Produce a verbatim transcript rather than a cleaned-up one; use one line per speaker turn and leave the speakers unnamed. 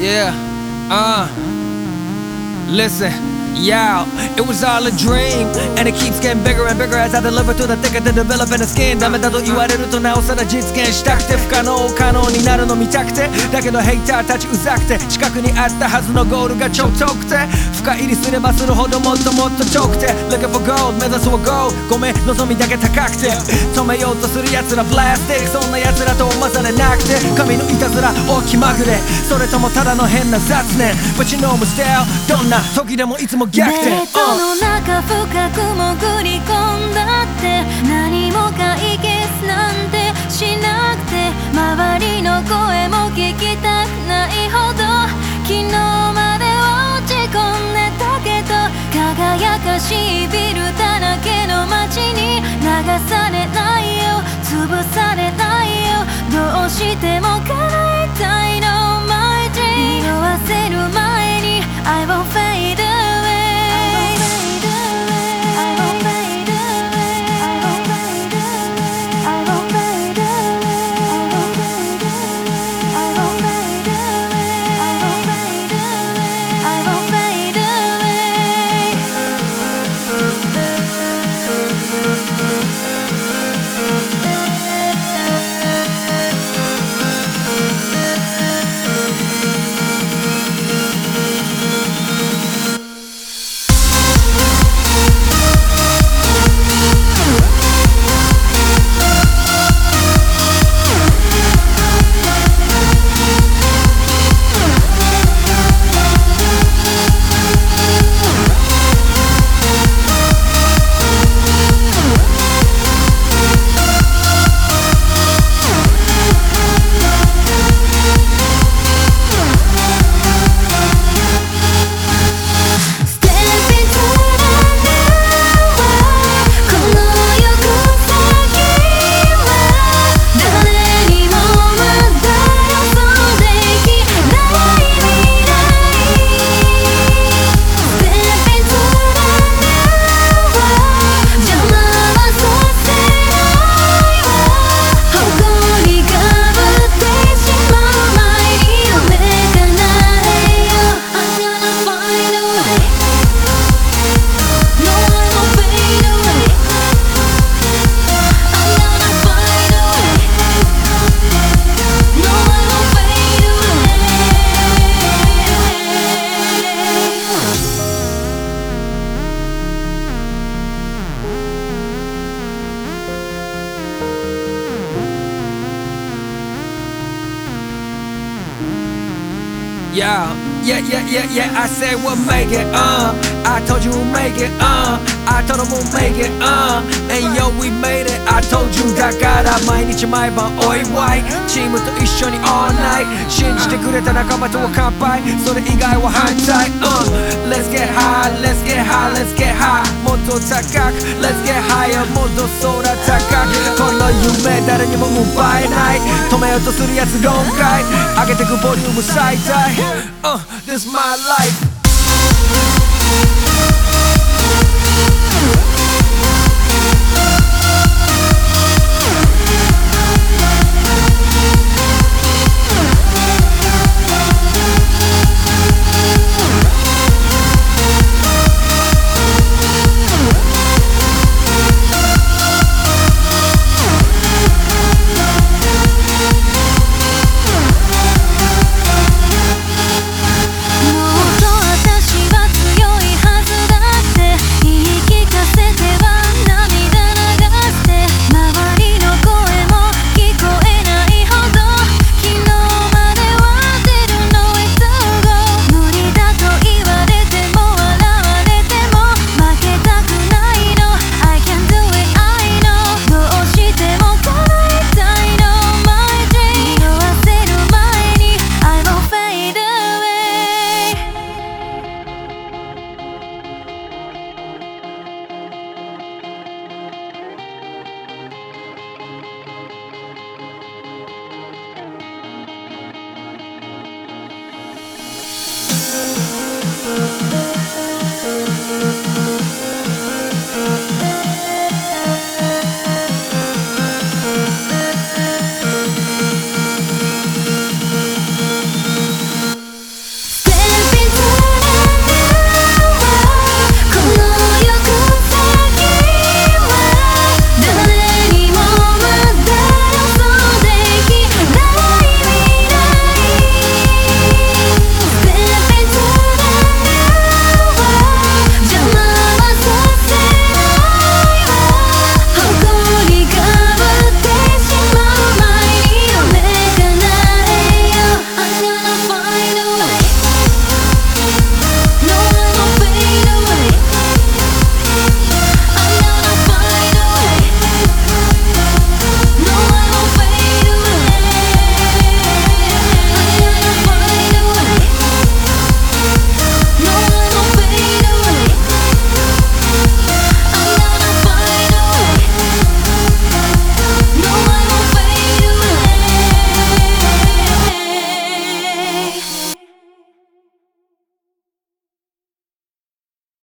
Yeah, uh, listen, yeah, it was all a dream, and it keeps getting bigger and bigger as I deliver to the thick of the developing the skin. ダメだと言われるとなおさら実現したくて、不可能を可能になるの見たくて、だけどヘイターたちうざくて、近くにあったはずのゴールが超遠くて、深入りすればするほどもっともっと遠くて、 Looking for gold 目指すは gold、 ごめん望みだけ高くて、止めようとする奴らプラスティック、そんな奴らと混ざれなくて、神のいたずら大きまぐれ、それともただの変な雑念、 But you know my style、 どんな時でもいつも逆転。
ベッドの中深く潜り込んだって何も解決なんてしなくて、周りの声も聞きたくないほど昨日まで落ち込んでたけど、輝かしいビルだらけの街に流されないよ、潰されないよ、どうしても叶えたいの My dream、 色あせる前に I won't fade away。
Yeah, yeah, yeah, yeah, yeah, I said we'll make it, uh I told you we'll make it, uh I told them we'll make it, uh And yo, we made it, I told you だから毎日毎晩お祝い、チームと一緒に all night 信じてくれた仲間とは乾杯、それ以外は反対、uh Let's get high, let's get high, let's get high もっと高く Let's get higher もっと空高く、この夢誰にも奪えない、止めようとするやつ論外、上げてくボリューム最大、uh This is my life